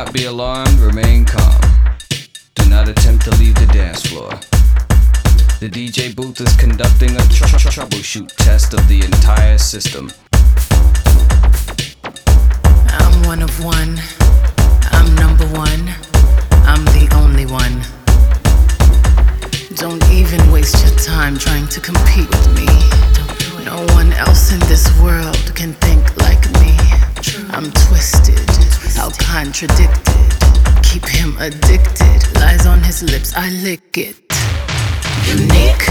not be alarmed, remain calm. Do not attempt to leave the dance floor. The DJ booth is conducting a troubleshoot test of the entire system. I'm one of one. I'm number one. I'm the only one. Don't even waste your time trying to compete with me. No one else in this world can think like me. I'm twisted, how contradicted. Keep him addicted. Lies on his lips, I lick it. Unique,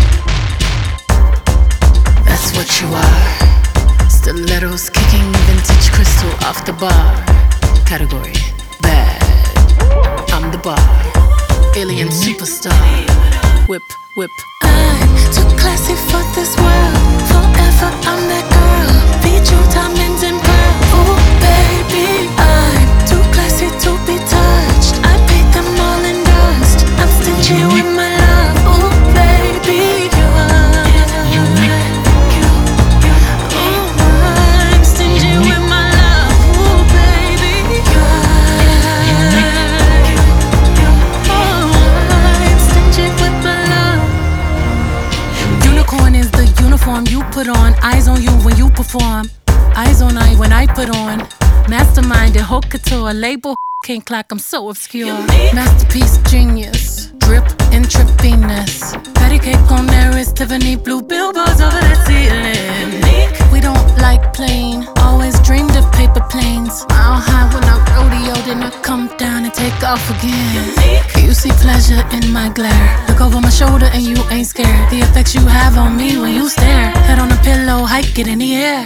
that's what you are. Stilettos kicking vintage crystal off the bar. Category, bad. I'm the bar. Alien superstar. Whip, whip. I'm too classy for this world. Forever I'm that girl. Feed you diamonds and pearls. Oh baby, I'm too classy to be touched. I paid them all in dust. I'm stingy with my love. Oh baby, you are. Oh, I'm stingy with my love. Oh baby, you are. Unicorn is the uniform you put on. Eyes on you when you perform. Eyes on I when I put on. Mastermind and haute couture. Label can't clock, I'm so obscure. Masterpiece genius. Drip intravenous. Patty cake on there is Tiffany blue. Billboards over the ceiling. We don't like plain. Always dreamed of paper planes. Mile high when I rodeo, then I come down and take off again. You see pleasure in my glare. Look over my shoulder and you ain't scared. The effects you have on me when you stare. Head on a pillow, hike it in the air.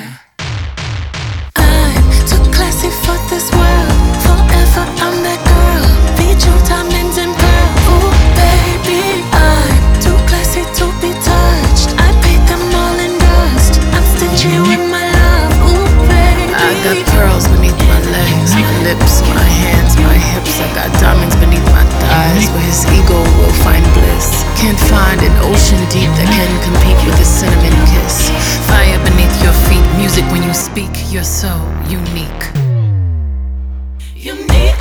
I'm too classy for this world. Forever I'm that girl. Feed you diamonds and pearls. Oh baby, I'm too classy to be touched. I paid them all in dust. I'm stingy with my love. Oh baby, I got pearls beneath my legs, my lips, my hands, my hips. I got diamonds beneath my thighs, where his ego will find bliss. Can't find an ocean deep that can compete with a cinnamon kiss. Fire beneath your feet, music when you speak. You're so unique. unique.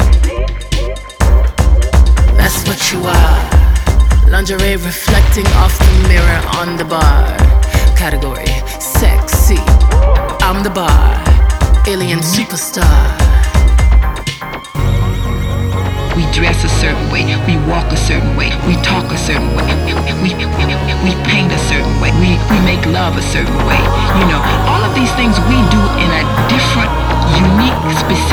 That's what you are. Lingerie reflecting off the mirror on the bar. Category, sexy. I'm the bar. Alien superstar. We dress a certain way, we walk a certain way, we talk a certain way, we paint a certain way, we make love a certain way. You know, all of these things we do in a different, unique, specific